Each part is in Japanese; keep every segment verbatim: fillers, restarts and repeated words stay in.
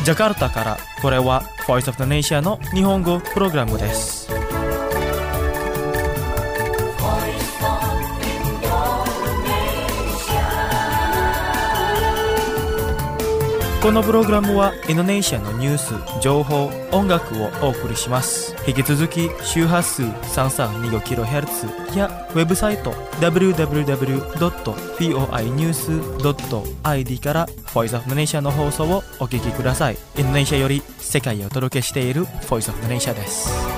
ジャカルタからこれは Voice of the Nation の日本語プログラムです。このプログラムはインドネシアのニュース、情報、音楽をお送りします。引き続き周波数 さんさんにごキロヘルツ やウェブサイト ダブリューダブリューダブリュードットフォーアイニュースドットアイディー から Voice of the Nation の放送をお聞きください。インドネシアより世界へお届けしている Voice of the Nation です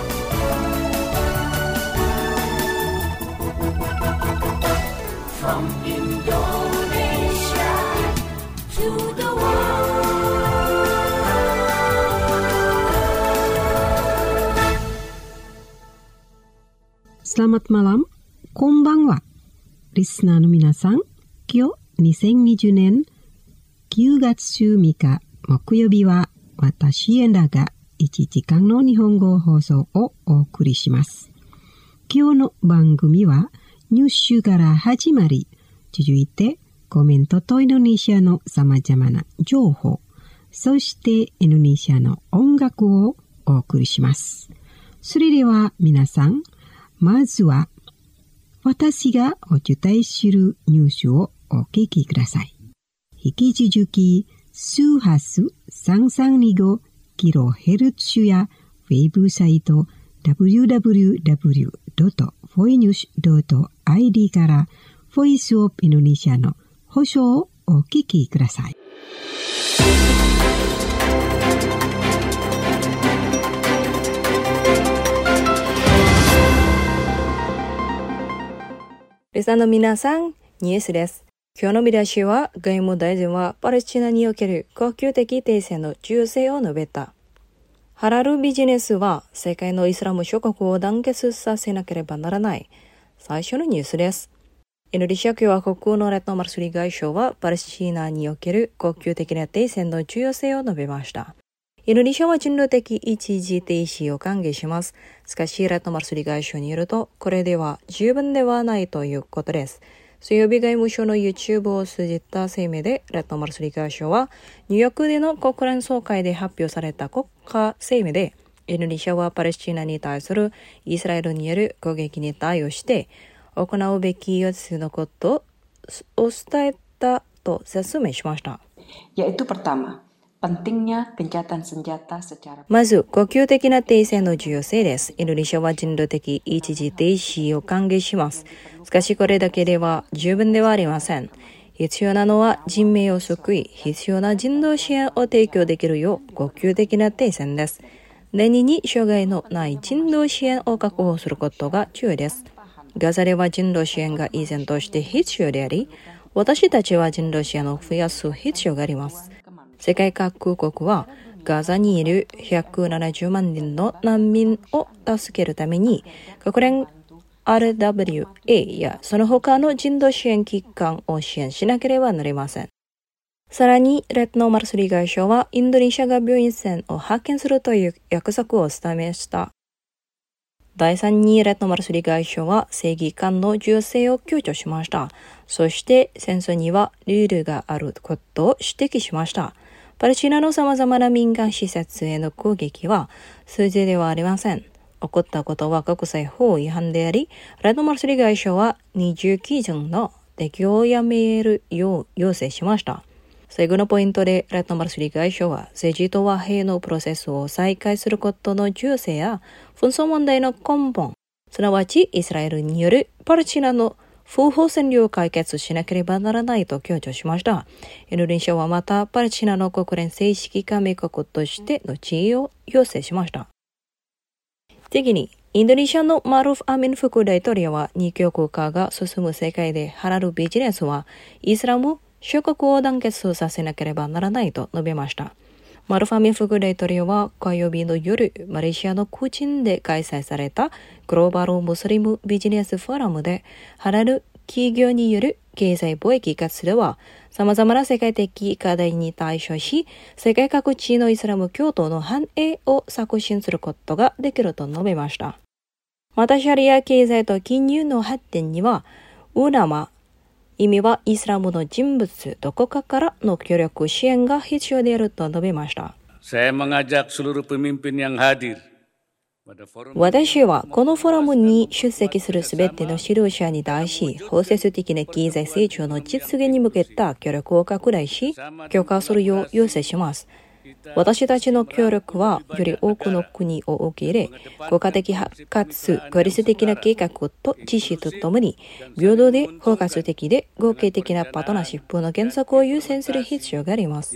。From Indonesia to the Selamat malam, こんばんは。リスナーの皆さん、今日にせんにじゅうねんきゅうがつじゅうみっか木曜日は私エンダがいちじかんの日本語放送をお送りします。今日の番組はニュースから始まり、続いてコメントとインドネシアの様々な情報、そしてインドネシアの音楽をお送りします。それでは皆さん、まずは、私がお伝えするニュースをお聞きください。引き続き、周波数さんさんにごキロヘルツ やウェブサイト ダブリューダブリューダブリュードットフォイニュースドットアイディー から Voice of Indonesia の放送をお聞きください。 リスナーの皆さん、ニュースです。今日の見出しは、外務大臣はパレスチナにおける恒久的停戦の重要性を述べた。ハラルビジネスは世界のイスラム諸国を団結させなければならない。最初のニュースです。インドネシア共和国のレッドマルスリ外相はパレスチナにおける恒久的な停戦の重要性を述べました。インドネシアは人道的一時停止を歓迎します。しかし、レッドマルスリ外相によると、これでは十分ではないということです。水曜日外務省の YouTube を通じた声明で、レッドマルスリ外相は、ニューヨークでの国連総会で発表された国家声明で、インドネシアはパレスチナに対するイスラエルによる攻撃に対応して、行うべきよっつのことを伝えたと説明しました。 yaitu pertama、pentingnya gencatan senjata secara まず、恒久的な停戦の重要性です。インドネシアは人道的一時停止を歓迎します。しかしこれだけでは十分ではありません。必要なのは人命を救い、必要な人道支援を提供できるよう恒久的な停戦です。年にに障害のない人道支援を確保することが重要です。ガザでは人道支援が依然として必要であり、私たちは人道支援を増やす必要があります。世界各国はガザにいるひゃくななじゅうまんにんの難民を助けるために国連 アールダブリューエー やその他の人道支援機関を支援しなければなりません。さらに、レッドマルスリ外相はインドネシアが病院船を派遣するという約束を伝えました。第三にレッドマルスリ外相は正義感の重要性を強調しました。そして戦争にはルールがあることを指摘しました。パレスチナの様々な民間施設への攻撃は数字ではありません。起こったことは国際法違反であり、レッドマルスリ外相は二重基準の適用をやめるよう要請しました。最後のポイントで、レッドマルスリ外相は政治と和平のプロセスを再開することの重要性や、紛争問題の根本、すなわちイスラエルによるパレスチナの不法占領を解決しなければならないと強調しました。インドネシアはまたパレスチナの国連正式加盟国としての地位を要請しました。次に、インドネシアのマルフ・アミン副大統領は二極化が進む世界でハラルビジネスはイスラム諸国を団結させなければならないと述べました。マルフ・アミン副大統領は火曜日の夜、マレーシアのクチンで開催されたグローバルムスリムビジネスフォーラムで、ハラル企業による経済貿易活動は様々な世界的課題に対処し、世界各地のイスラム教徒の繁栄を促進することができると述べました。またシャリア経済と金融の発展には、ウラマ、意味はイスラムの人物どこかからの協力支援が必要であると述べました。 saya mengajak seluruh pemimpin yang hadir 私はこのフォーラムに出席するすべての指導者に対し、包摂的な経済成長の実現に向けた協力を拡大し、強化するよう要請します。私たちの協力は、より多くの国を受け入れ、効果的かつ効率的な計画と実施とともに、平等で包括的で合計的なパートナーシップの原則を優先する必要があります。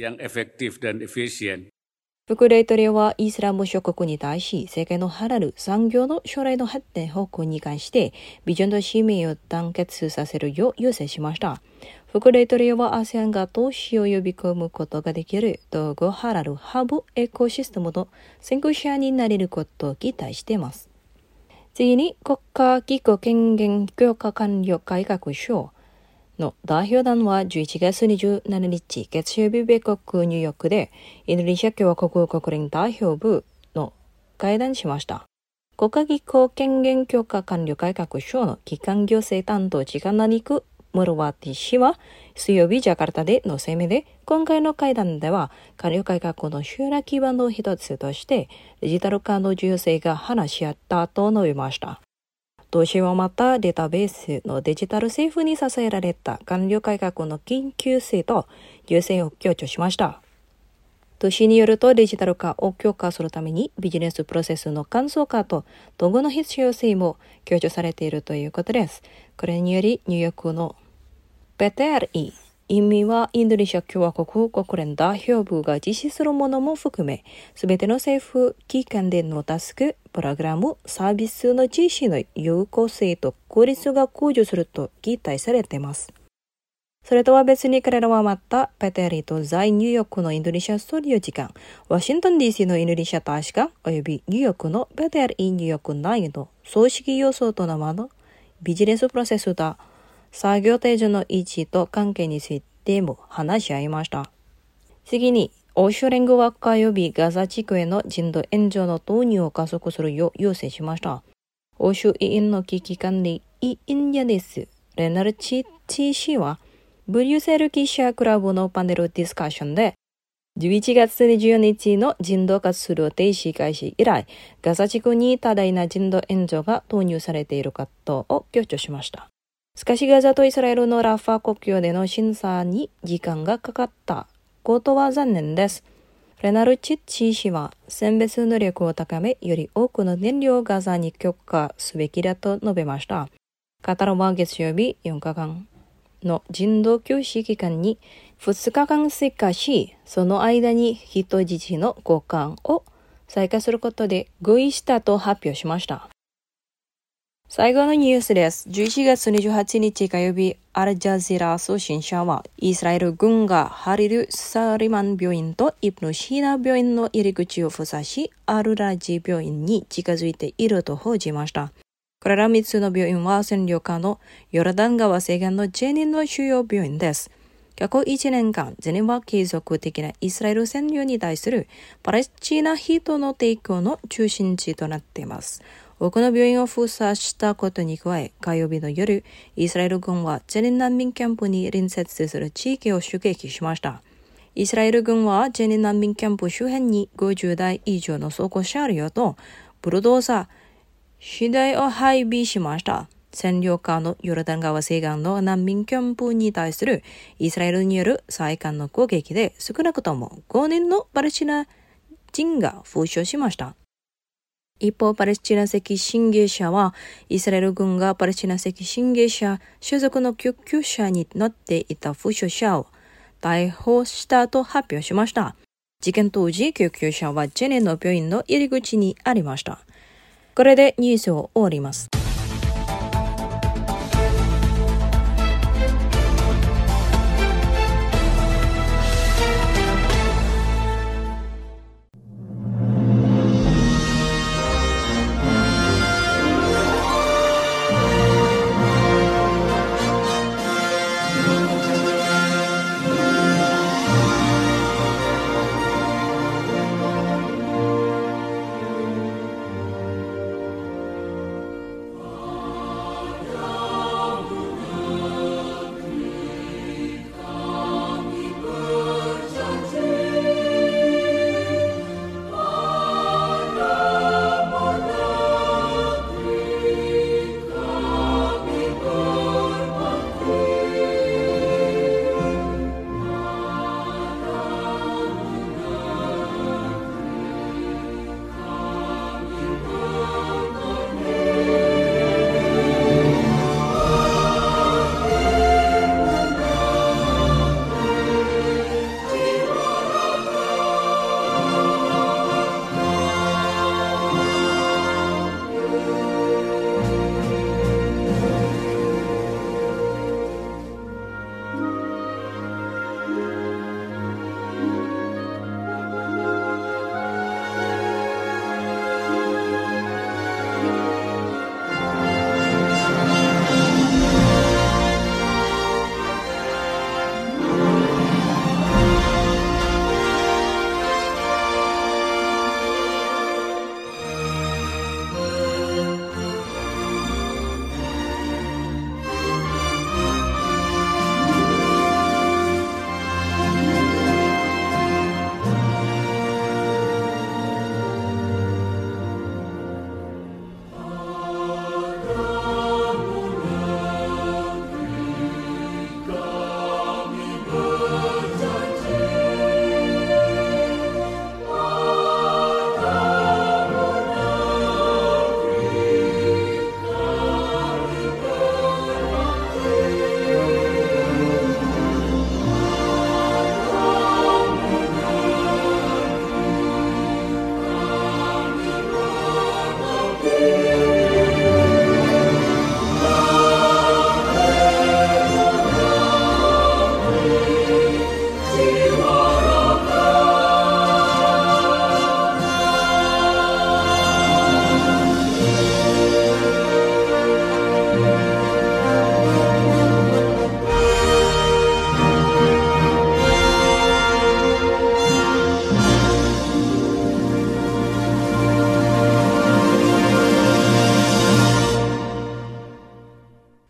副大統領はイスラム諸国に対し、世界のハラル産業の将来の発展方向に関して、ビジョンと使命を団結させるよう要請しました。副大統領は アセアン が投資を呼び込むことができる統合ハラルハブエコシステムの先駆者になれることを期待しています。次に、国家機構権限強化管理改革省の代表団はじゅういちがつにじゅうしちにち月曜日米国ニューヨークでインドネシア共和国国連代表部の会談しました。国家機構権限強化管理改革省の機関行政担当次官ナニク・ムルワティ氏は水曜日ジャカルタでの声明で、今回の会談では官僚改革の主な基盤の一つとしてデジタル化の重要性が話し合ったと述べました。同氏はまたデータベースのデジタル政府に支えられた官僚改革の緊急性と重要性を強調しました。同氏によるとデジタル化を強化するためにビジネスプロセスの簡素化と統合の必要性も強調されているということです。これによりニューヨークの ピーティーアールイー 意味はインドネシア共和国国連代表部が実施するものも含め、すべての政府機関でのタスク、プログラム、サービスの実施の有効性と効率が向上すると期待されています。それとは別に彼らはまた、ピーティーアールイーと在ニューヨークのインドネシア総領事館、ワシントン ディーシー のインドネシア大使館、およびニューヨークの ピーティーアールイー ニューヨーク内の組織要素と生のビジネスプロセスだ、作業手順の位置と関係についても話し合いました。次に、欧州連合は火曜日ガザ地区への人道援助の投入を加速するよう要請しました。欧州委員の危機管理委員やです。レナルチッチ氏は、ブリュッセル記者クラブのパネルディスカッションで、じゅういちがつにじゅうよっかの人道活動停止開始以来、ガザ地区に多大な人道援助が投入されていることを強調しました。しかしガザとイスラエルのラファ国境での審査に時間がかかったことは残念です。レナルチッチ氏は選別能力を高め、より多くの燃料をガザに強化すべきだと述べました。カタールは月曜日よっかかんの人道休止期間にふつかかん追加し、その間に人質の交換を再開することで合意したと発表しました。最後のニュースです。じゅういちがつにじゅうはちにち火曜日、アルジャジーラ通信社は、イスラエル軍がハリル・サリマン病院とイブヌ・シーナ病院の入り口を封鎖し、アルラジ病院に近づいていると報じました。これらみっつの病院は占領下のヨルダン川西岸のジェニンの主要病院です。過去いちねんかん、ジェニンは継続的なイスラエル占領に対するパレスチナ人の提供の中心地となっています。多くの病院を封鎖したことに加え、火曜日の夜、イスラエル軍はジェニン難民キャンプに隣接する地域を襲撃しました。イスラエル軍はジェニン難民キャンプ周辺にごじゅうだい以上の装甲車両とブルドーザーしだいを配備しました。占領下のヨルダン川西岸の難民キャンプに対するイスラエルによる再艦の攻撃で少なくともごにんのパレスチナ人が負傷しました。一方、パレスチナ籍侵入者は、イスラエル軍がパレスチナ籍侵入者所属の救急車に乗っていた負傷者を逮捕したと発表しました。事件当時、救急車はジェネの病院の入り口にありました。これでニュースを終わります。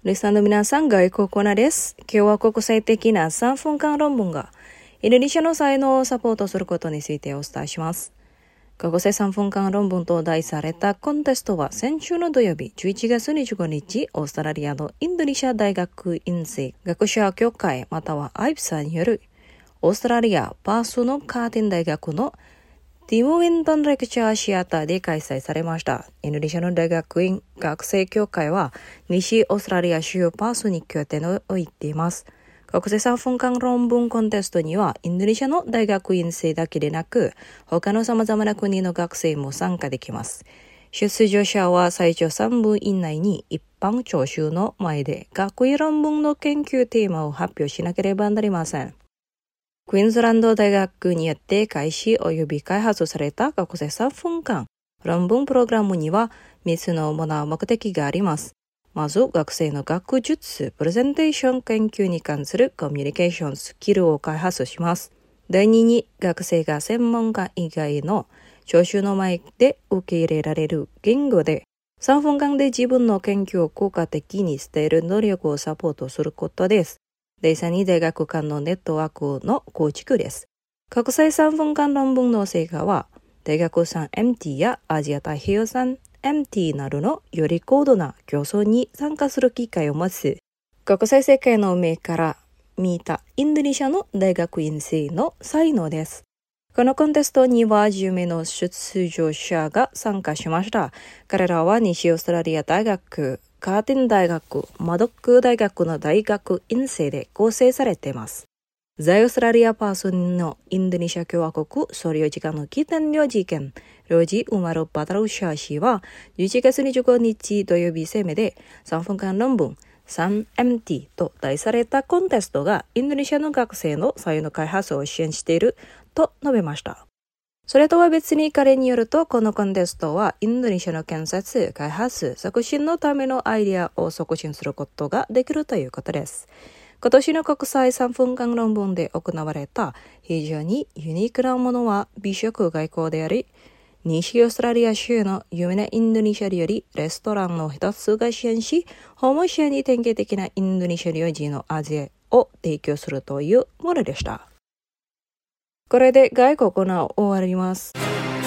リスナーの皆さん、外国コーナーです。今日は国際的なさんぷんかん論文がインドネシアの才能をサポートすることについてお伝えします。国際さんぷんかん論文と題されたコンテストは先週の土曜日じゅういちがつにじゅうごにち、オーストラリアのインドネシア大学院生学者協会または アイピサ によるオーストラリアパースのカーティン大学のティム・ウィントンレクチャーシアターで開催されました。インドネシアの大学院学生協会は西オーストラリア州パースに拠点を置いています。国際さんぷんかん論文コンテストにはインドネシアの大学院生だけでなく他の様々な国の学生も参加できます。出場者は最長さんぷん以内に一般聴衆の前で学位論文の研究テーマを発表しなければなりません。クイーンズランド大学によって開始及び開発された国際さんぷんかん論文プログラムにはみっつの主な目的があります。まず、学生の学術、プレゼンテーション研究に関するコミュニケーションスキルを開発します。第二に、学生が専門家以外の聴衆の前で受け入れられる言語でさんぷんかんで自分の研究を効果的に伝える能力をサポートすることです。第三に、大学間のネットワークの構築です。国際さんぷんかん論文の成果は、大学産 エムティー やアジア太平洋産 エムティー などのより高度な競争に参加する機会を持つ、国際世界の目から見たインドネシアの大学院生の才能です。このコンテストにはじゅうめいの出場者が参加しました。彼らは西オーストラリア大学、カーティン大学、マドック大学の大学院生で構成されています。在オーストラリアパーソンのインドネシア共和国総領事館の起点領事権、領事ウマル・バタルシャー氏はじゅういちがつにじゅうごにち土曜日声明でさんぷんかん論文 スリーエムティー と題されたコンテストがインドネシアの学生の才能開発を支援していると述べました。それとは別に彼によると、このコンテストはインドネシアの建設、開発、促進のためのアイデアを促進することができるということです。今年の国際さんぷんかん論文で行われた非常にユニークなものは美食外交であり、西オーストラリア州の有名なインドネシア料理レストランの一つが支援し、ホモシアに典型的なインドネシア料理の味を提供するというものでした。これで外国コーナー終わります。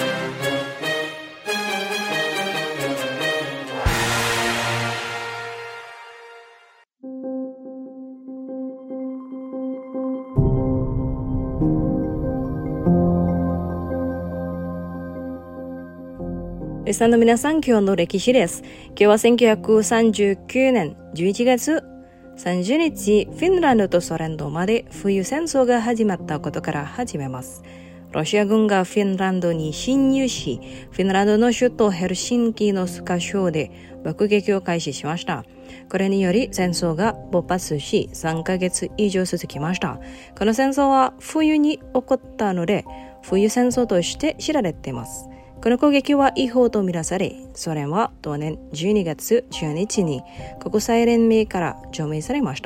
リスナーの皆さん、今日の歴史です。今日はせんきゅうひゃくさんじゅうきゅうねんじゅういちがつさんじゅうにち、フィンランドとソ連まで冬戦争が始まったことから始めます。ロシア軍がフィンランドに侵入し、フィンランドの首都ヘルシンキのスカ省で爆撃を開始しました。これにより戦争が勃発し、さんかげつ以上続きました。この戦争は冬に起こったので、冬戦争として知られています。この攻撃は違法とみなされ、ソ連は同年じゅうにがつじゅうにちに国際連盟から除名されました。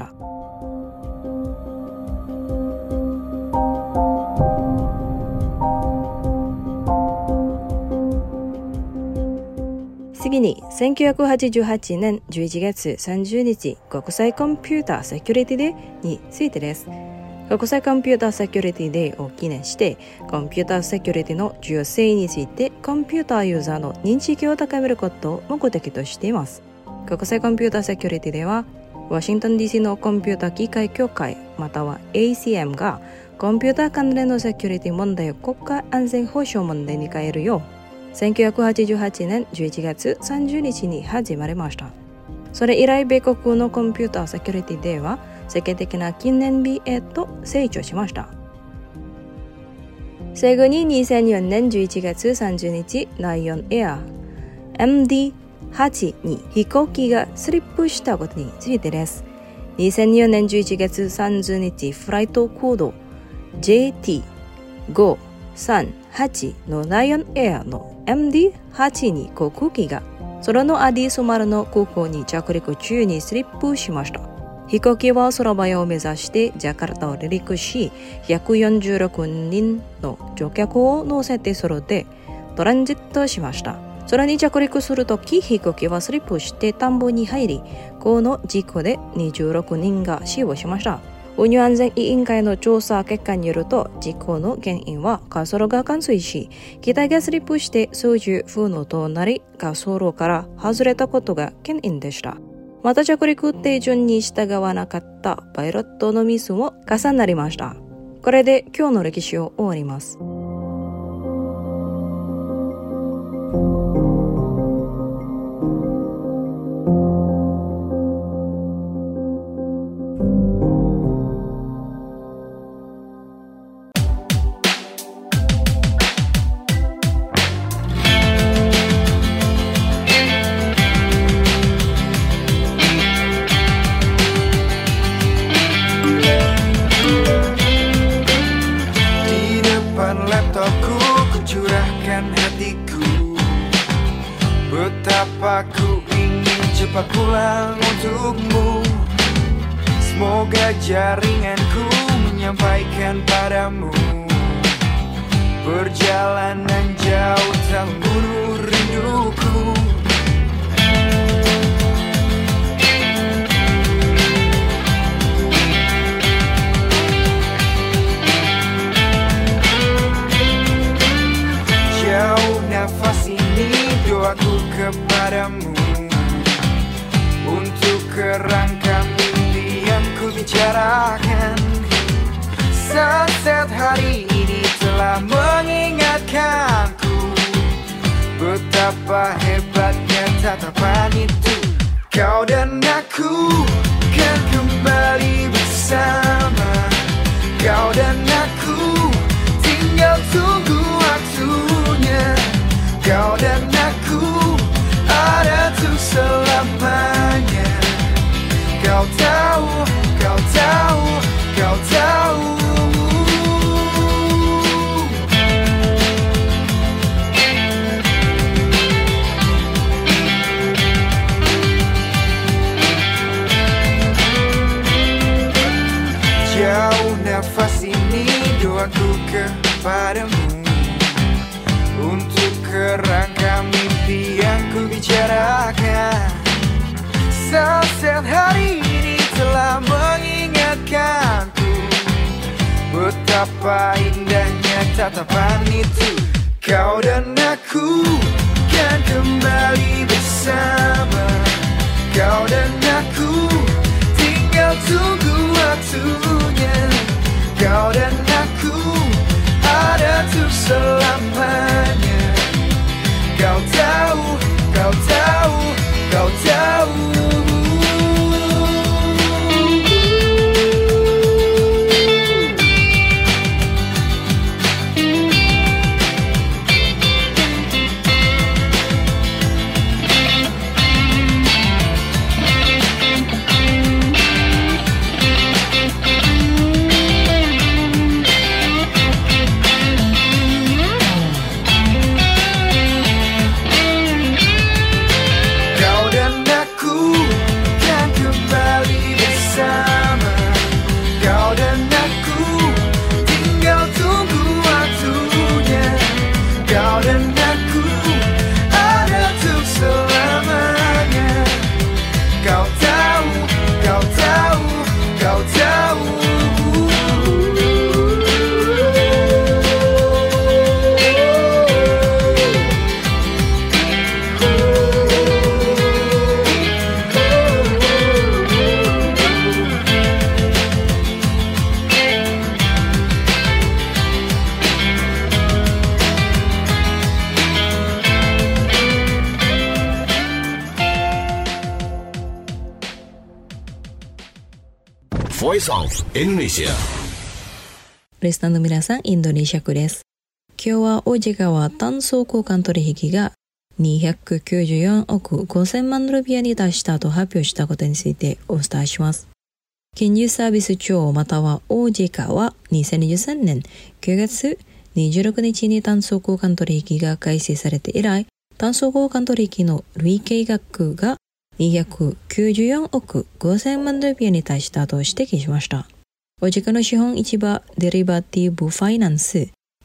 次に、せんきゅうひゃくはちじゅうはちねんじゅういちがつさんじゅうにち国際コンピューターセキュリティデーについてです。国際コンピューターセキュリティデーを記念して、コンピューターセキュリティの重要性についてコンピューターユーザーの認識を高めることを目的としています。国際コンピューターセキュリティでは、ワシントン ディーシー のコンピューター機械協会または エーシーエム がコンピューター関連のセキュリティ問題を国家安全保障問題に変えるよう、せんきゅうひゃくはちじゅうはちねんじゅういちがつさんじゅうにちに始まりました。それ以来、米国のコンピューターセキュリティデーは世界的な記念日へと成長しました。最後ににせんよねんじゅういちがつさんじゅうにち、ライオンエア エムディーはち に飛行機がスリップしたことについてです。にせんよねんじゅういちがつさんじゅうにち、フライトコード ジェーティーごさんはち のライオンエアの エムディーはち に航空機が空のアディソマルの空港に着陸中にスリップしました。飛行機は空早を目指してジャカルタを離陸し、ひゃくよんじゅうろくにんの乗客を乗せてソロでトランジットしました。 それに着陸するとき飛行機はスリップして田んぼに入り、この事故でにじゅうろくにんが死亡しました。運輸安全委員会の調査結果によると、事故の原因は滑走路が冠水し、機体がスリップして操縦不能となり、滑走路から外れたことが原因でした。また着陸手順に従わなかったパイロットのミスも重なりました。これで今日の歴史を終わります。 Betapa ku ingin cepat pulang untukmu. Semoga jaringanku menyampaikan padamu. Perjalanan jauh tak membunuh rinduku. Jauh nafas ini doaku kepadamu, untuk kerangka mimpi yang ku bicarakan. Sunset hari ini telah mengingatkanku betapa hebatnya tatapan itu. Kau dan aku kan kembali bersama. Kau dan aku tinggal tunggu waktunya. Kau dan aku ada tuh selamanya. Kau tahu, kau tahu, kau tahu. Jauh nafas ini doaku kepadamu, untuk kerangka mimpi yang ku bicarakan. Sunset hari ini telah mengingatkanku betapa indahnya tatapan itu. Kau dan aku kan kembali bersama. Kau dan aku tinggal tunggu waktunya. Kau dan aku ada tuh selamanya. Kau tahu, kau tahu, kau tahu. Voice of Indonesia。 リスナーの皆さん、インドネシア区です。今日はオジ川単総交換取引がにひゃくきゅうじゅうよんおくごせんまんルピアに達したと発表したことについてお伝えします。金融サービス庁またはオジ川はにせんにじゅうさんねんきゅうがつにじゅうろくにちに単総交換取引が開始されて以来、単総交換取引の累計額がにひゃくきゅうじゅうよんおくごせんまんルピアに達したと指摘しました。オジカの資本市場デリバティブファイナンス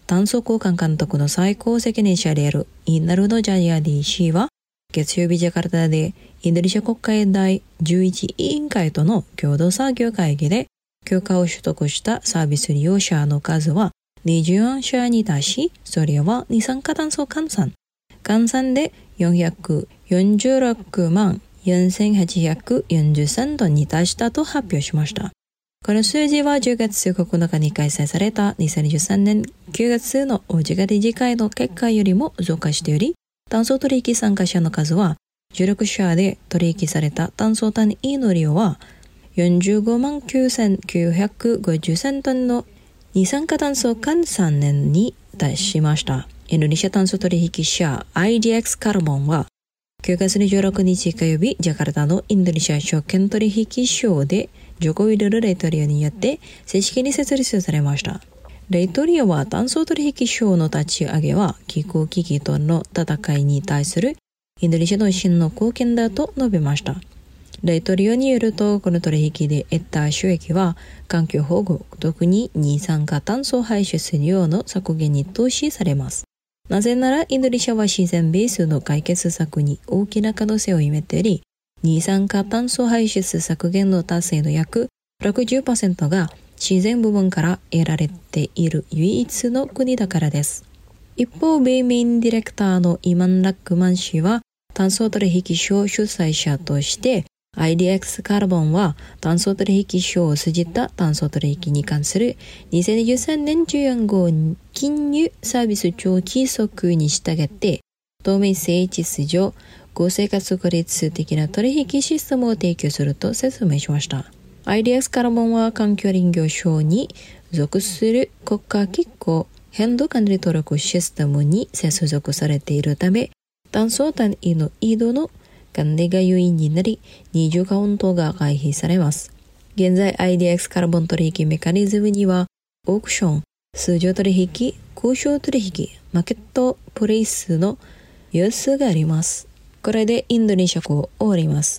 炭素交換監督の最高責任者であるインナルド・ジャヤディ氏は、月曜日ジャカルタでインドネシア国会第じゅういち委員会との共同作業会議で許可を取得したサービス利用者の数はにじゅうよんしゃに達し、それは二酸化炭素換算。換算でよんひゃくよんじゅうろくまんよんせんはっぴゃくよんじゅうさんトンに達したと発表しました。この数字はじゅうがつここのかに開催されたにせんにじゅうさんねんきゅうがつの大地理事会の結果よりも増加しており、炭素取引参加者の数はじゅうろくしゃで取引された炭素単位の量はよんじゅうごまんきゅうせんきゅうひゃくごじゅうさんトンの二酸化炭素換算年に達しました。インドネシア炭素取引者 アイディーエックス カルボンはきゅうがつにじゅうろくにち火曜日、ジャカルタのインドネシア証券取引所でジョコウィドル大統領によって正式に設立されました。大統領は炭素取引所の立ち上げは気候危機との戦いに対するインドネシアの真の貢献だと述べました。大統領によると、この取引で得た収益は環境保護、特に二酸化炭素排出量の削減に投資されます。なぜならインドネシアは自然ベースの解決策に大きな可能性を秘めており、二酸化炭素排出削減の達成の約 ろくじゅっパーセント が自然部分から得られている唯一の国だからです。一方、米メインディレクターのイマン・ラックマン氏は、炭素取引所主催者として、アイディーエックス カルボンは炭素取引所を通じた炭素取引に関するにせんにじゅうさんねんじゅうよん号金融サービス長期則に従って、透明性、秩序、公正かつ効率的な取引システムを提供すると説明しました。アイディーエックス カルボンは環境林業省に属する国家機構変動管理登録システムに接続されているため、炭素単位の移動の管理が優位になり、二重カウントが回避されます。現在 アイディーエックス カルボン取引メカニズムには、オークション、通常取引、交渉取引、マーケットプレイスの様子があります。これでインドネシア語を終わります。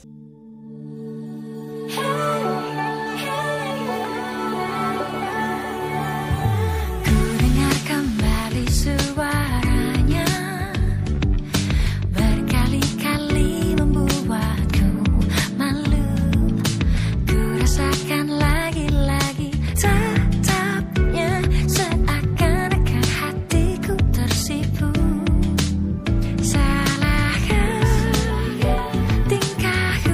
Tingkah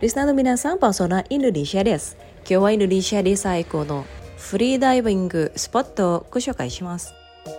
リスナーの皆さん、パーソナインドネシアです。今日はインドネシアで最高のフリーダイビングスポットをご紹介します。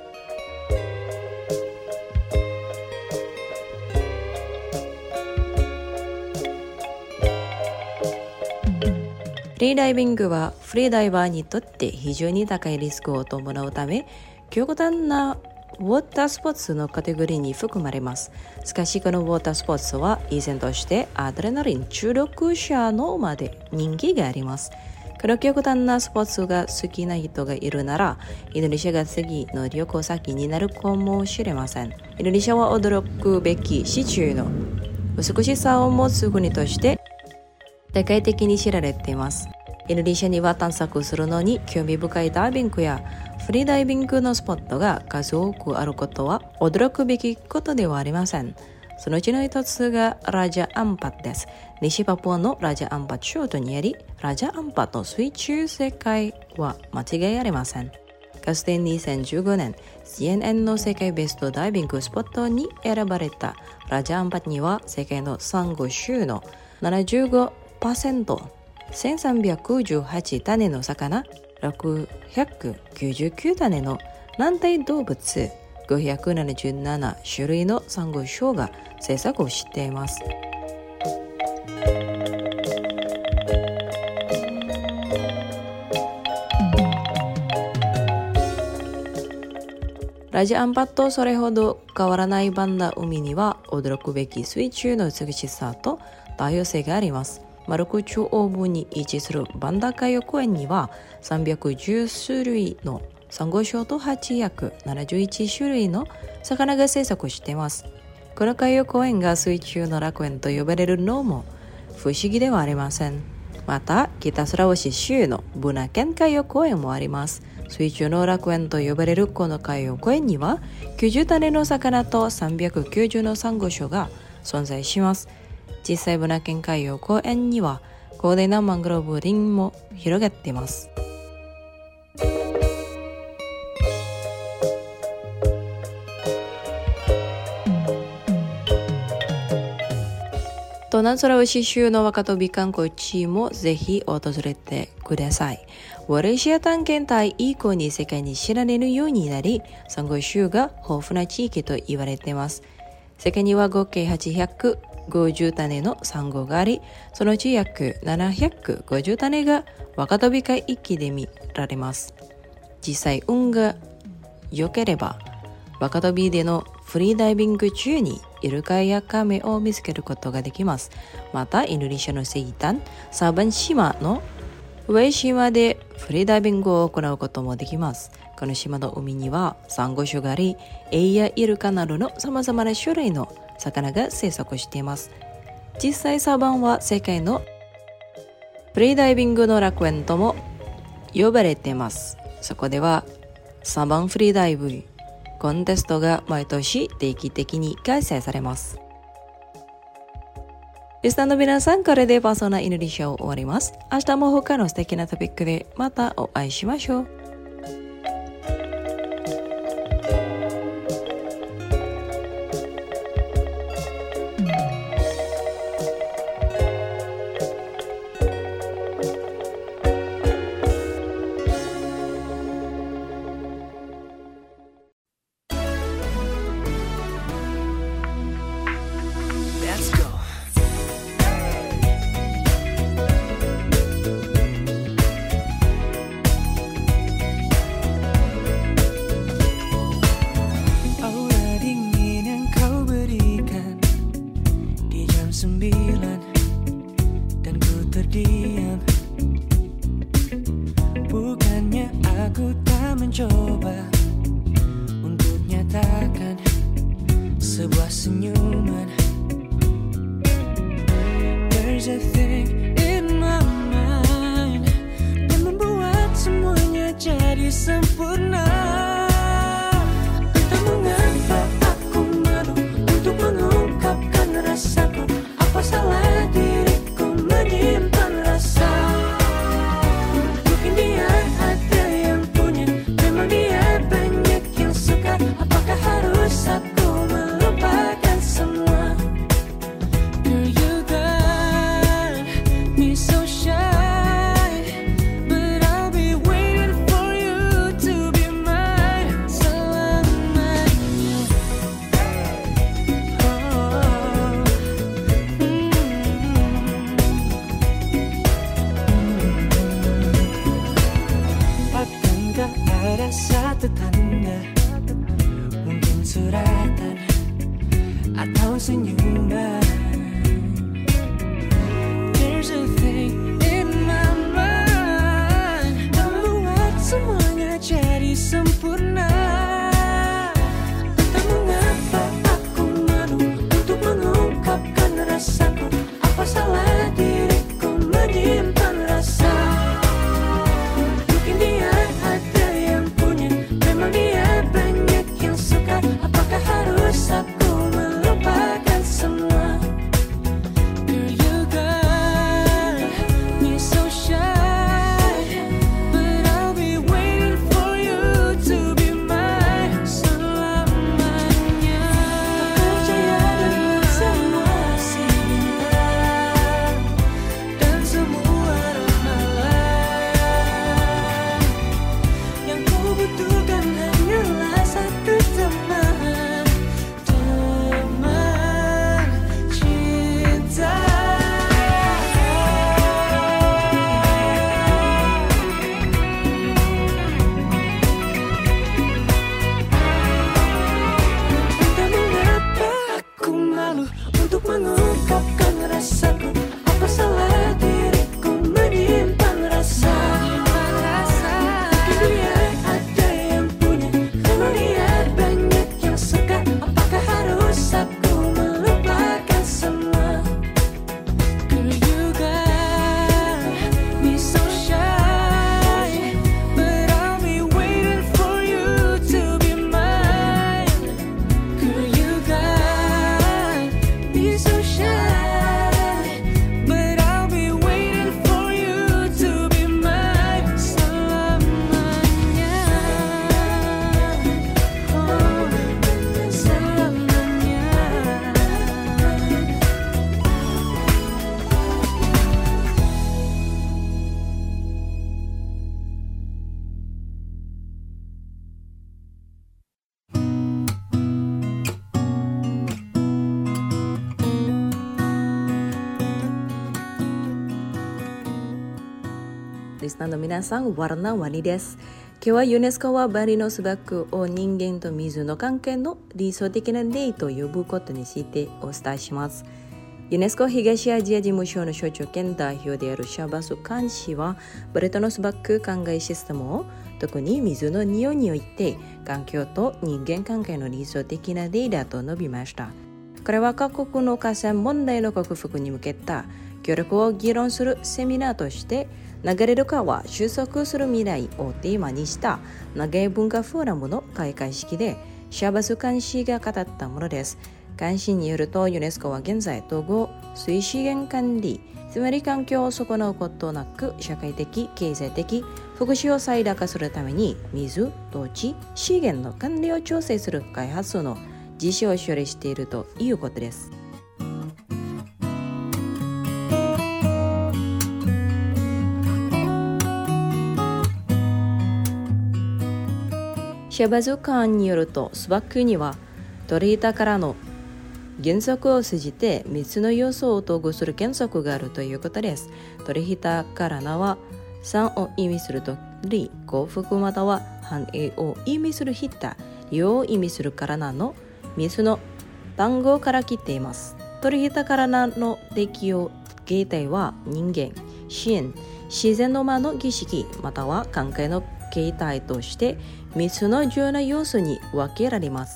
フリーダイビングはフリーダイバーにとって非常に高いリスクを伴うため、極端なウォータースポーツのカテゴリーに含まれます。しかしこのウォータースポーツは依然としてアドレナリン中毒者のまで人気があります。この極端なスポーツが好きな人がいるなら、インドネシアが次の旅行先になるかもしれません。インドネシアは驚くべきシチューの美しさを持つ国として世界的に知られています。インドネシアには探索するのに興味深いダイビングやフリーダイビングのスポットが数多くあることは驚くべきことではありません。そのうちの一つがラジャアンパットです。西パプアのラジャアンパット諸島にあり、ラジャアンパットの水中世界は間違いありません。かつてにせんじゅうごねん シーエヌエヌ の世界ベストダイビングスポットに選ばれたラジャアンパットには世界のサンゴ礁の ななじゅうごパーセント、せんさんびゃくじゅうはちたねの魚、ろくひゃくきゅうじゅうきゅうたねの軟体動物、ごひゃくななじゅうなな種類のサンゴ礁が生息をしています。ラジアンパットそれほど変わらないバンダ海には驚くべき水中の美しさと多様性があります。マルク中央部に位置するバンダ海洋公園にはさんびゃくじゅう種類のサンゴ礁とはっぴゃくななじゅういち種類の魚が生息しています。この海洋公園が水中の楽園と呼ばれるのも不思議ではありません。また北スラワシ州のブナケン海洋公園もあります。水中の楽園と呼ばれるこの海洋公園にはきゅうじゅうたねの魚とさんびゃくきゅうじゅうのサンゴ礁が存在します。実際ブナケン海洋公園には広大なマングローブ林も広がっています。東南スラワシ州の若飛び観光地もぜひ訪れてください。ワレシア探検隊以降に世界に知られるようになり、サンゴ礁が豊富な地域と言われています。世界には合計はちひゃくごじゅうたねのサンゴがあり、そのうち約ななひゃくごじゅうたねが若飛び海域で見られます。実際運が良ければ若飛びでのフリーダイビング中にイルカやカメを見つけることができます。またインドネシアの西端サバン島の上島でフリーダイビングを行うこともできます。この島の海にはサンゴ礁があり、エイやイルカなどの様々な種類の魚が生息しています。実際サバンは世界のフリーダイビングの楽園とも呼ばれています。そこではサバンフリーダイブコンテストが毎年定期的に開催されます。リスナーの皆さん、これでパーソナインドネシアを終わります。明日も他の素敵なトピックでまたお会いしましょう。 sembilan dan ku terdiam. Bukannya aku tak mencoba untuk nyatakan sebuah senyuman. There's a thing in my mind yang membuat semuanya jadi sempurna. Entah mengapa aku malu untuk mengungkapkan rasaku. Apa salah diriku menyimpan rasa? Mungkin dia ada yang punya, memang dia banyak yang suka. Apakah harus aku melupakan semua? Girl, you got Gak ada satu tanda, mungkin suratan atau senyuman. There's a thing in my mind, membuat semuanya jadi sempurna. Entah mengapa aku malu untuk mengungkapkan rasaku. Apa salah diriku menyimpan rasa? Mungkin dia ada yang punya, memang dia banyak yang suka. Apakah harus aku melupakan semua? Girl, you got me so shy, but I'll be waiting for you to be mine selamanya. Tak percaya dengan semua cinta dan semua ramalan. Yang ku butuhkan hanyalah satu teman, teman cinta. Entah mengapa aku malu untuk mengungkapkan rasaku. Apa salah diriku menyimpan rasa? Mungkin dia ada yang punya, memang dia banyak yang suka. Apakah harus aku melupakan semua? Girl, you got me so shy, but I'll be waiting for you to be mine. Girl, you got me so shy, but I'll be waiting for you to be mine selamanya. Oh, selamanya. リスナーの皆さん、ワルナワニです。今日はユネスコはバリの砂漠を人間と水の関係の理想的な例と呼ぶことについてお伝えします。ユネスコ東アジア事務所の所長兼代表であるシャバス・カン氏は、バリ島の砂漠灌漑システムを特に水の匂いにおいて環境と人間関係の理想的な例だと述べました。これは各国の河川問題の克服に向けた協力を議論するセミナーとして、流れる川収束する未来をテーマにした長い文化フォーラムの開会式でシャバスカン氏が語ったものです。カン氏によると、ユネスコは現在統合水資源管理、つまり環境を損なうことなく社会的経済的福祉を最大化するために水、土地、資源の管理を調整する開発の実施を処理しているということです。シャバズカーンによると、砂漠には取り板からの原則を通じてみっつの要素を統合する原則があるということです。取り板からなはさんを意味するとり、幸福または繁栄を意味するヒタ、量を意味するからなのみっつの単語から来ています。取り板からなの適用形態は人間、支援、自然の間の儀式または関係の形態としてみっつの重要な要素に分けられます。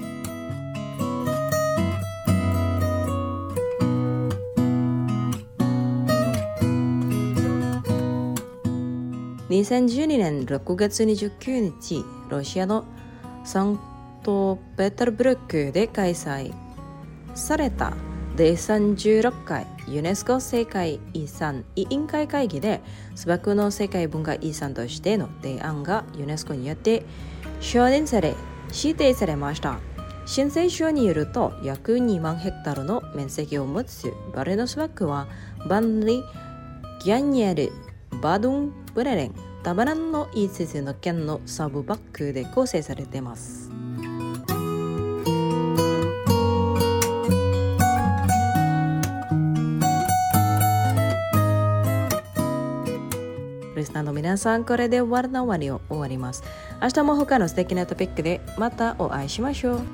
にせんじゅうにねんろくがつにじゅうくにち、ロシアのサントペテルブルクで開催されただいさんじゅうろっかいユネスコ世界遺産委員会会議で、砂漠の世界文化遺産としての提案がユネスコによって承認され指定されました。申請書によると、約にまんヘクタールの面積を持つバリの砂漠はバンリ、ギャンニエル、バドゥン、ブレレン、タバランのいつつの県のサブバックで構成されています。リスナーターの皆さん、これでワルナワリを終わります。明日も他の素敵なトピックでまたお会いしましょう。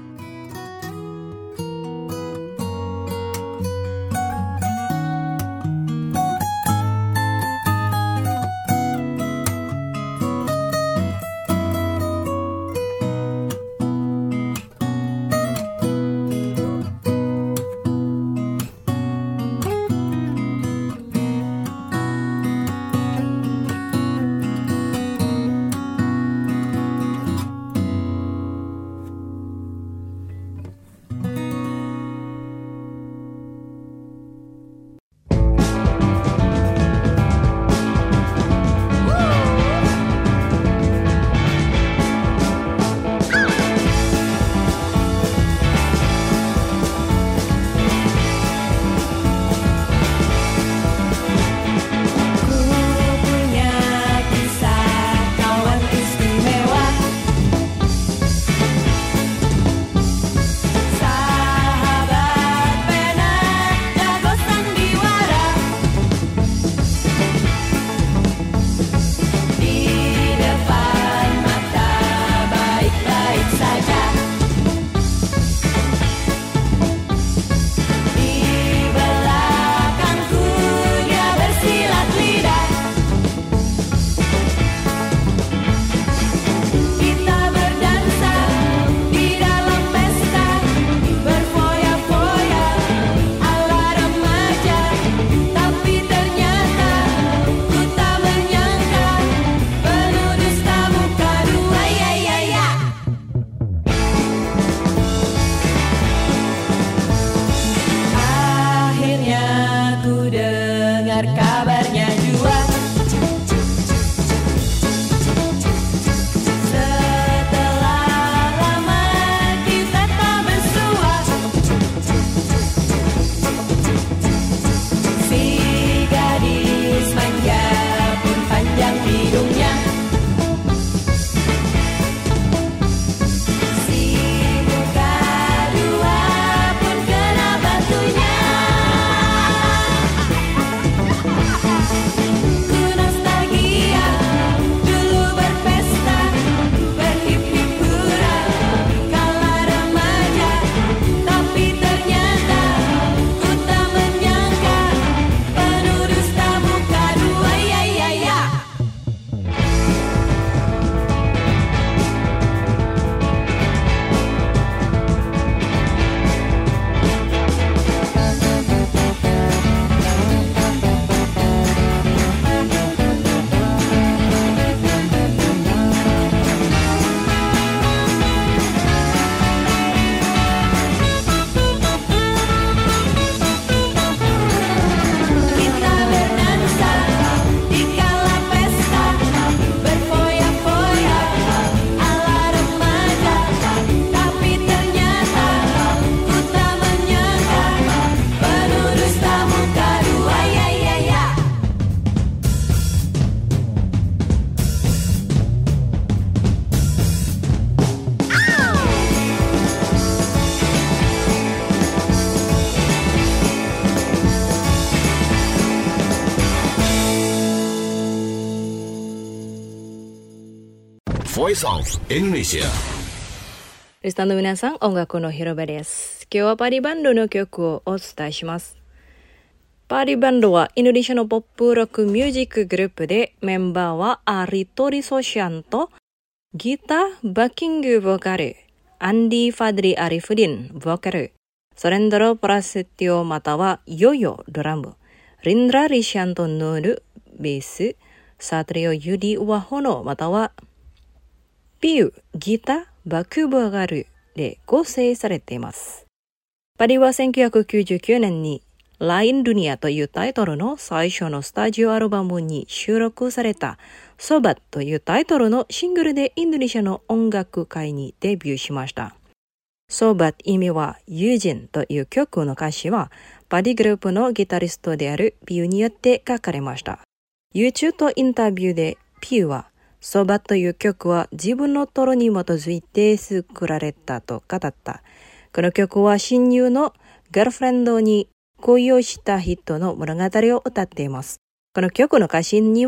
Voice of Indonesia。 リスナーの皆さん、音楽の広場です。今日はパリバンドの曲をお伝えします。パリバンドはインドネシアのポップロックミュージックグループで、メンバーはアリトリソシアンとギター、バッキングボーカル、アンディ・ファドリ・アリフディンボーカル、ソレンドロ・プラセティオまたはヨヨドラム、リンドラ・リシャント・ノールベース、サトリオ・ユディ・ワホノまたはピュー、ギター、バックボーカルで構成されています。パリはせんきゅうひゃくきゅうじゅうきゅうねんにライン・ドゥニアというタイトルの最初のスタジオアルバムに収録されたソバッというタイトルのシングルでインドネシアの音楽界にデビューしました。ソバッ意味は友人という曲の歌詞はパリグループのギタリストであるピューによって書かれました。YouTube とインタビューでピューはソバという曲は自分のトロに基づいて作られたと語った。この曲は親友のガールフレンドに恋をした人の物語を歌っています。この曲の歌詞には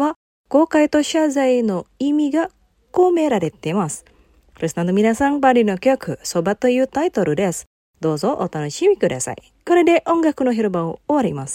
公開と謝罪の意味が込められています。リスナーの皆さん、バリの曲、そばというタイトルです。どうぞお楽しみください。これで音楽の広場を終わります。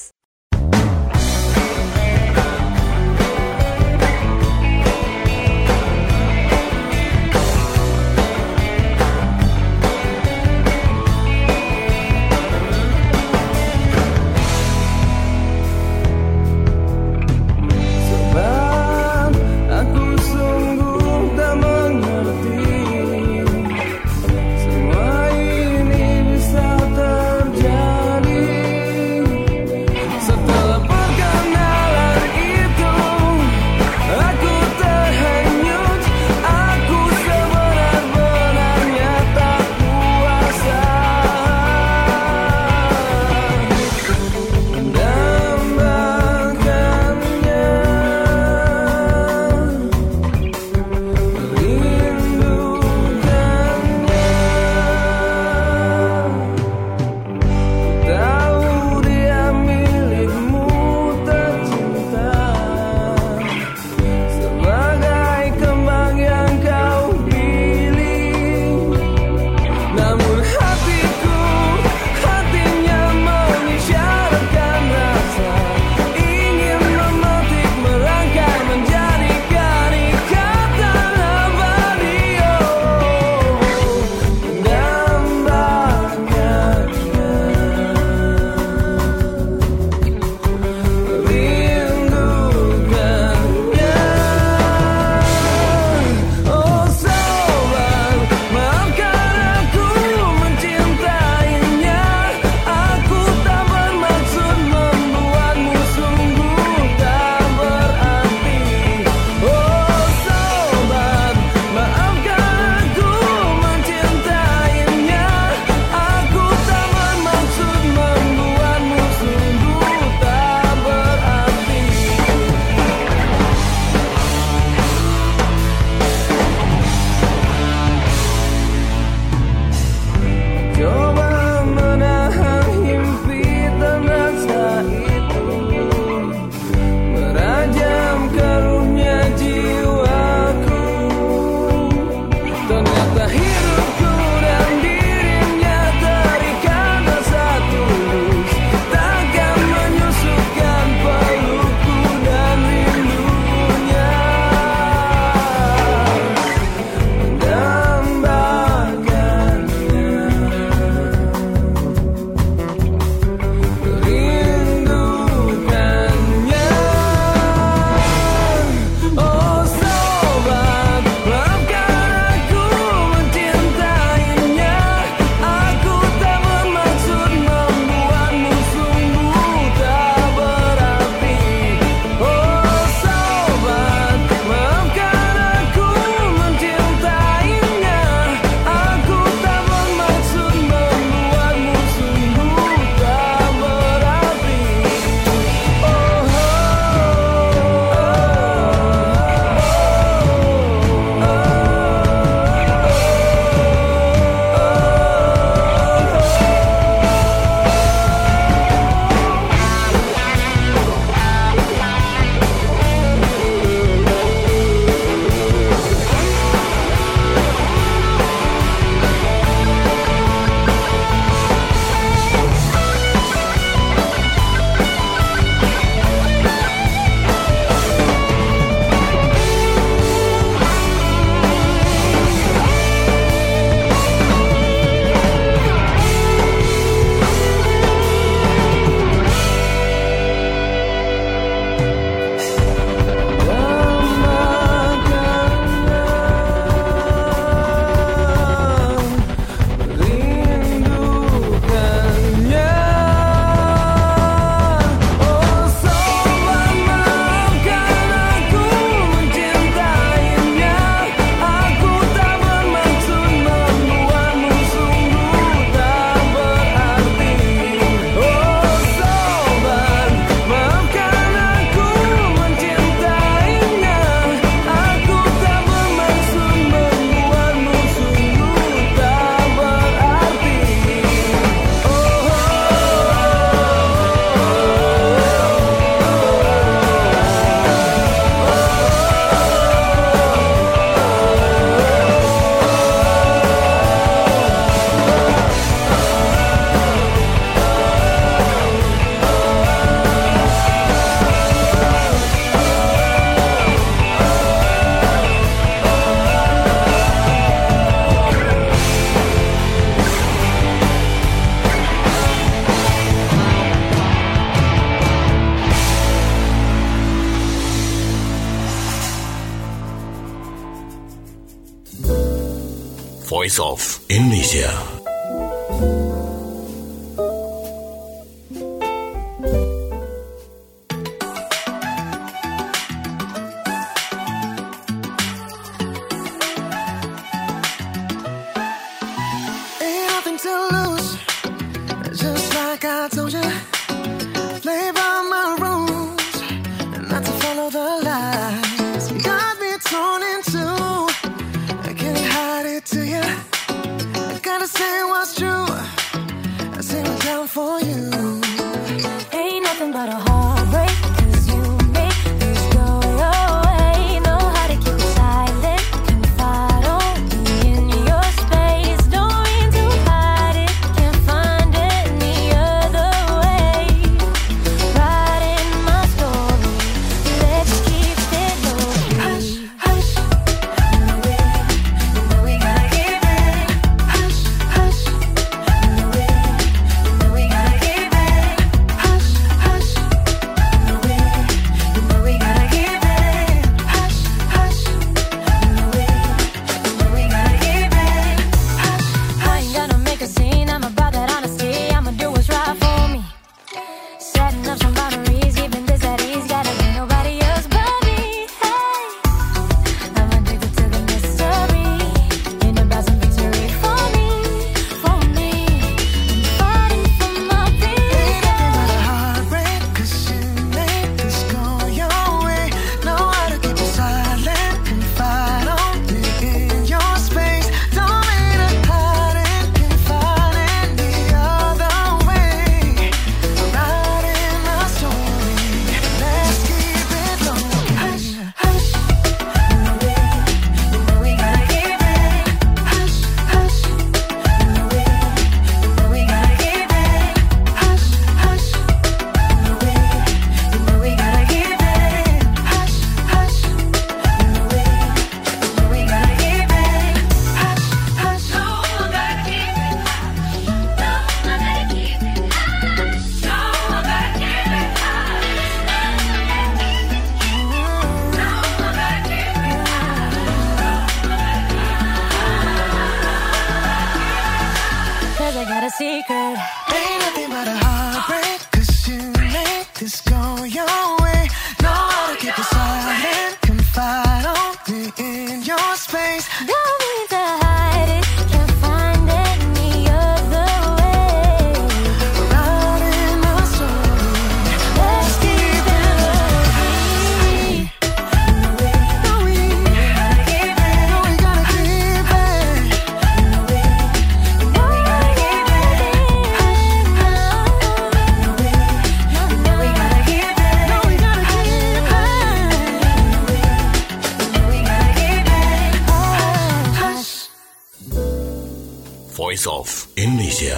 Voice of Indonesia. Ain't nothing to lose, just like I told you. Play by my rules, and not to follow the lies. You got me torn in two, I can't hide it to you. I gotta say what's true, I say it down for you. Ain't nothing but a heartbreak, 'cause you make this go your way. Know how to keep it silent, confide only in your space. Don't mean to hide it, can't find any other way. Writing my story, let's keep it low. Hush, hush, you know we, you know we gotta keep it. Hush, hush, you know we, you know we gotta keep it. Hush, hush, you know we, you know we gotta keep it. Hush, hush, you know we, you know we gotta keep it. Hush, I ain't gonna make a scene, I'm about that honesty. I'ma do what's right for me. Setting up some boundaries, keeping this at ease. Gotta be nobody else but me. Hey, I'm addicted to the mystery. Ain't about some victory for me, for me. I'm fighting for my peace. Ain't nothing but a heartbreak, 'cause you made this go your way. Know how to keep it silent, confide only in your space. Don't mean to hide it, can't find any other way. Writing my story, let's keep it low. Hush, hush, you know we, you know we gotta keep it. Hush, hush, you know we, you know we gotta keep it. Hush, hush, you know we, you know we gotta keep it. Hush, hush, you know we, you know we gotta keep it. Hush, hush, no, I gotta keep it. No, I gotta keep it. No, I gotta keep it. Cause I got a secret. Ain't nothing but a heartbreak, 'cause you made this go your way. Know how to keep it silent, confide only in your space. Don't mean to hide it, can't find any other way. Writing my story, let's keep it low. No, we, no, we gotta keep it. No, we gotta keep it. No, we, no, we gotta keep it. Hush, hush. No, we, no, we gotta keep it. No, we gotta keep it. No, we, no, we gotta keep it. Hush. Voice of Indonesia.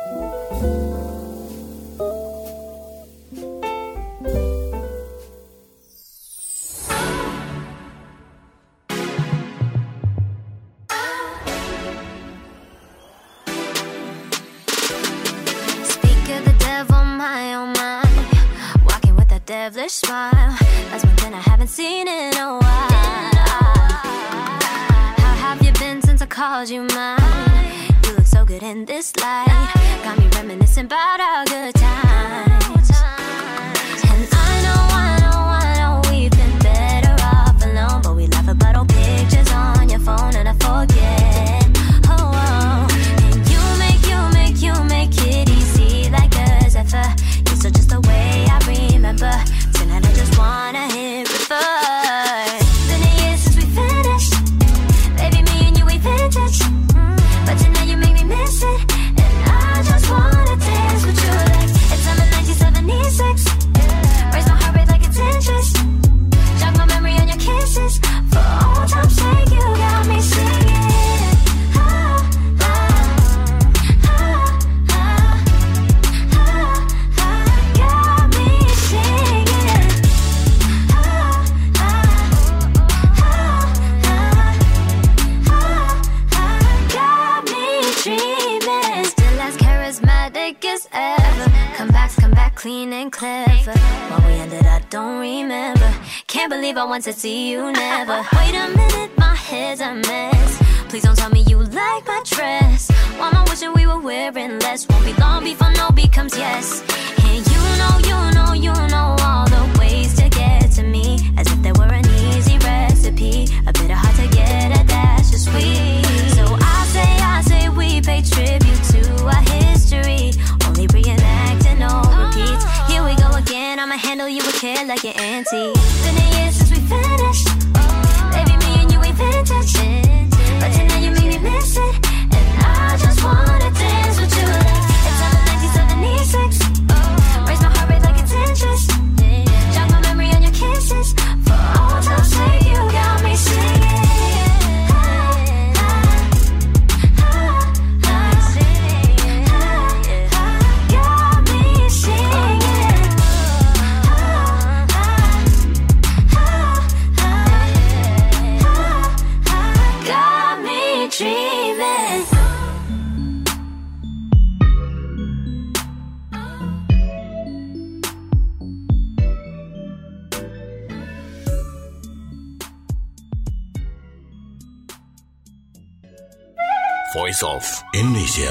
Speak of the devil, my oh my. Walking with that devilish smile. That's one thing I haven't seen in a while. How have you been since I called you mine? You look so good in this light. Got me reminiscing about our good times. And I know, I know, I know we've been better off alone. But we laugh about old pictures on your phone and I forget. Oh, oh. And you make, you make, you make it easy like us ever. You're still just the way I remember. Tonight I just wanna hit reverse. Been a year since we finished. Baby, me and you, we vintage. But tonight you make me miss it. And I just wanna dance with you like it's summer nineteen seventy-six. Raise my heart rate like it's interest. Jog my memory on your kisses. For all time's sake, you got me singing. Ah, ah, ah, ah, ah, ah. Got me singing. Ah, ah, ah, ah, ah, ah. Got me dreaming. Still as charismatic as ever. Come back, come back clean and clever. While we ended, I don't remember. Can't believe I want to see you never. Wait a minute, my head's a mess. Please don't tell me you love like my dress. Why am I wishing we were wearing less? Won't be long before no becomes yes. And you know, you know, you know all the ways to get to me, as if there were an easy recipe. A bit of hard to get, a dash of sweet. So I say, I say we pay tribute to our history, only reenacting no repeats. Here we go again, I'ma handle you with care like your auntie. Been a year since we finished. Baby, me and you ain't vintage. But tonight you made me miss it, and I just wanna dance with you. It's on nineteen seventy-six. Raise my heart rate like it's interest. Jog my memory on your kisses. For all time's sake, you got me singing. Voice of Indonesia.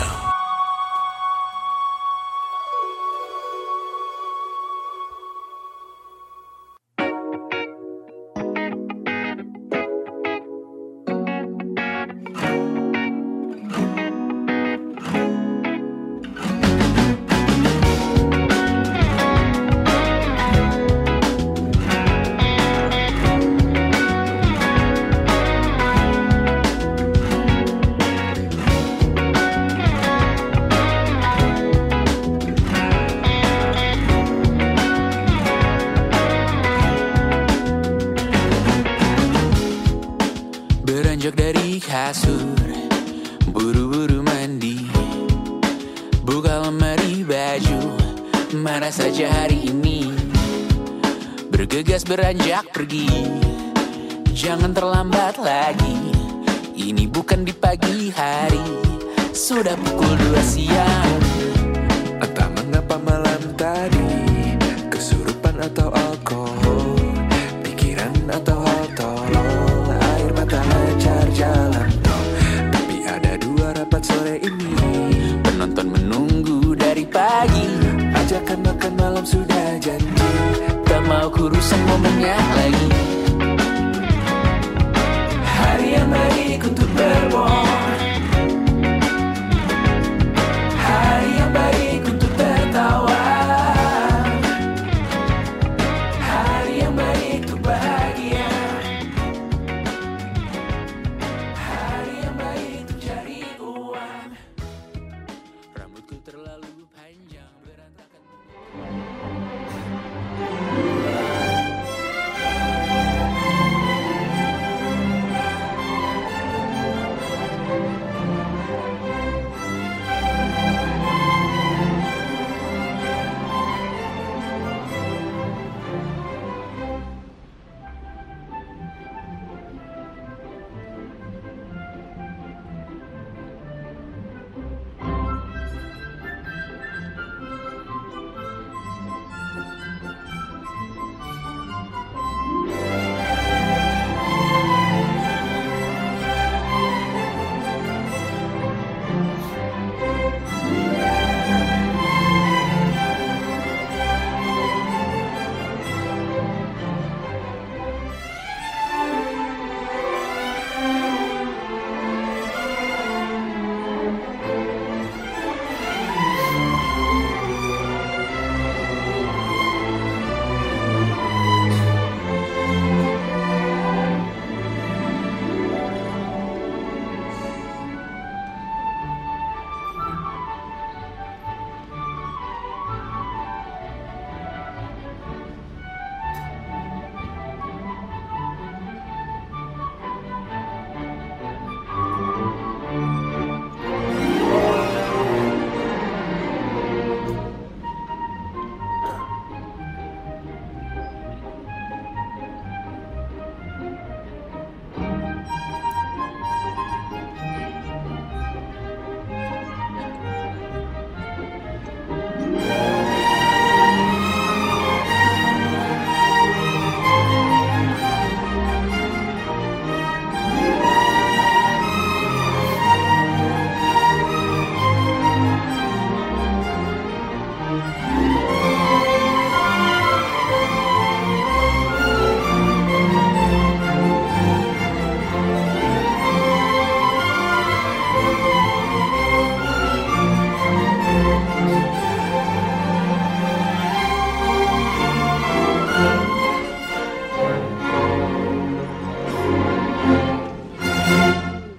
Beranjak dari kasur, buru-buru mandi, buka lemari baju, mana saja hari ini. Bergegas beranjak pergi, jangan terlambat lagi. Ini bukan di pagi hari, sudah pukul dua siang. Entah mengapa malam tadi kesurupan atau alkohol, pikiran atau hal tolol, air mata lancar jalan tol. Tapi ada dua rapat sore ini, penonton menunggu dari pagi. Ajakan makan malam sudah janji, tak mau kurusan momennya lagi. hari yang baik untuk berbohong.